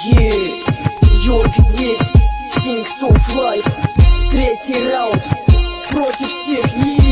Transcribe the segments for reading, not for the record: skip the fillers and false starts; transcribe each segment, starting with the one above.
Йорк здесь, Sings of Life. Третий раунд против всех.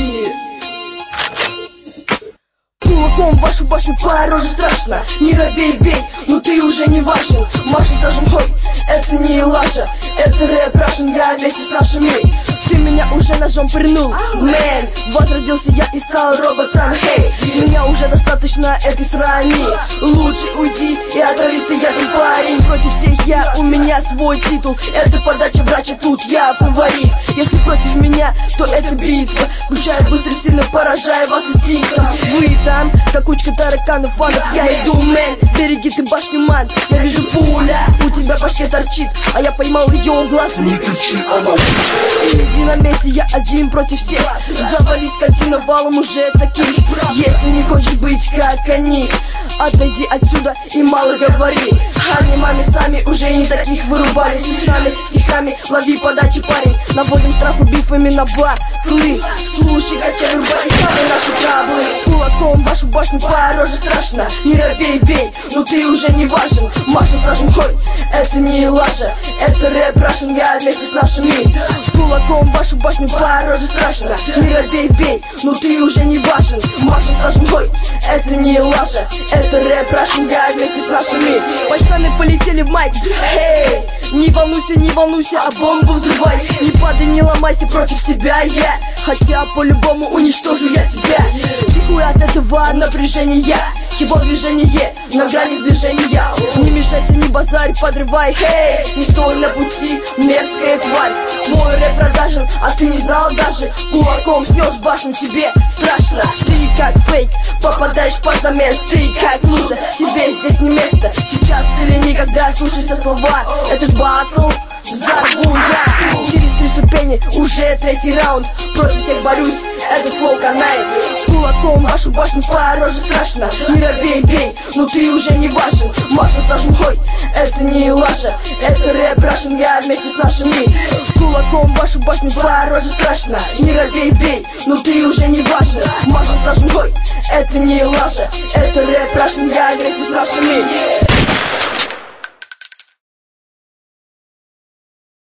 Кулаком вашу башню по роже страшно. Не робей, бей, но ты уже не важен. Машет даже мой, это не лажа. Это рэп Russian, я вместе с нашими. Ты меня уже ножом пырнул, мэн. Вот родился я и стал роботом, хей. С меня уже достаточно этой срани. Лучше уйди и отравись ты, я там парень. Против всех я, у меня свой титул. Это подача врача, тут я фаворит. Если против меня, то это битва. Включаю быстро, сильно поражая вас инстинктом. Вы там, как кучка тараканов, фанов. Я иду, мэн, береги ты башню, ман. Я вижу пуля, у тебя в башке торчит, а я поймал ее в глаз. Не кричи, а молчи. Иди на месте, я один против всех. Завали скотина валом уже таких. Если не хочешь быть как они, отойди отсюда и мало говори. Они маме сами уже не таких вырубали. И с нами стихами лови подачи, парень. Наводим страху бифами на батлы. Слушай, качай рубай, самые наши траблы. Кулаком вашу башню по роже страшно. Не робей, бей, но ты уже не важен. Машем, сажем, хой, это не лажа. Это рэп Russian, я вместе с нашими. Кулаком вашу башню по роже страшно. Не робей, бей, но ты уже не важен. Машем, сажем, хой, это не лажа. Это рэп Russian, я вместе с нашими. Почтаны полетели в майк, хей. Не волнуйся, а бомбу взрывай. Не падай, не ломайся, против тебя я. Хотя по-любому уничтожу я тебя. Тихую от этого напряжения. Его движение на грани сближения. Не мешайся, не базарь, подрывай, хей. Не стой на пути, мерзкая тварь. Твой рэп продажен, а ты не знал даже. Кулаком снес башню, тебе страшно. Ты как фейк, попадаешь под замес. Ты как лузер, тебе здесь не место. Сейчас или никогда, слушайся слова. Этот батл взорву я. Через 3 ступени, уже третий раунд. Против всех борюсь, этот флоу канает. Кулаком вашу башню по роже страшно. Не робей, бей, но ты уже не важен. Машем, сажем, хой, это не лажа. Это рэп Russian, я вместе с нашими. Кулаком вашу башню по роже страшно. Не робей, бей, но ты уже не важен. Машем, сажем, хой, это не лажа. Это рэп Russian, я вместе с нашими.